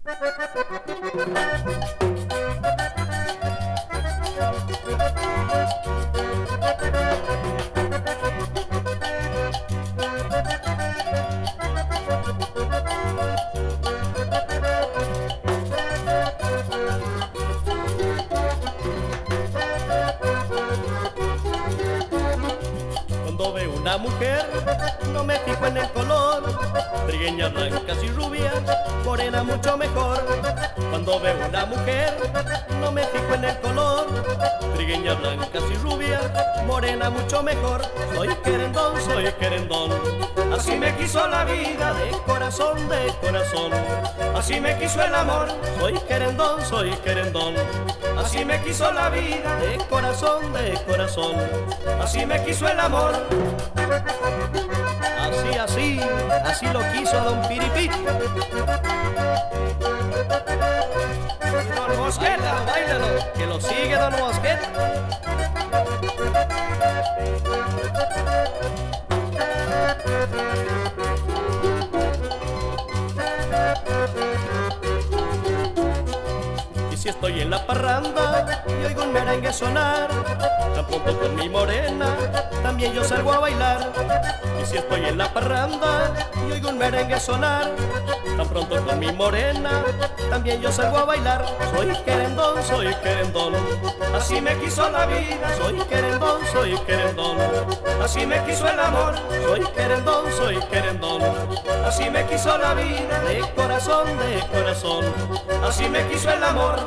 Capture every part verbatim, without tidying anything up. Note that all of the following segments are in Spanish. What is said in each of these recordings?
Cuando veo una mujer, no me fijo en el color, trigueñas blancas y rubias, morena mucho mejor. Cuando veo una mujer, no me fijo en el color, trigueñas blancas y rubias, morena mucho mejor. Soy querendón, soy querendón, así me quiso la vida, de corazón, de corazón, así me quiso el amor. Soy querendón, soy querendón, así me quiso la vida, de corazón, de corazón, así me quiso el amor. Así, así, así lo quiso Don Piripí. Don Mosquet, báilalo, báilalo, que lo sigue Don Mosquet. Y si estoy en la parranda y oigo un merengue sonar, tan pronto con mi morena también yo salgo a bailar. Y si estoy en la parranda y oigo un merengue sonar, tan pronto con mi morena también yo salgo a bailar. Soy querendón, soy querendón, así me quiso la vida. Soy querendón, soy querendón, así me quiso el amor. Soy querendón, soy querendón, así me quiso la vida, de corazón, de corazón, así me quiso el amor.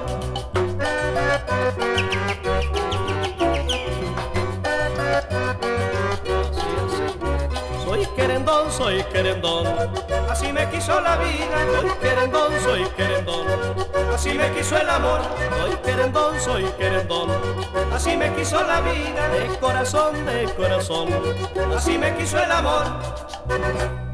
Soy querendón, soy querendón, así me quiso la vida. Soy querendón, soy querendón, así me quiso el amor. Soy querendón, soy querendón, así me quiso la vida, de corazón, de corazón, así me quiso el amor.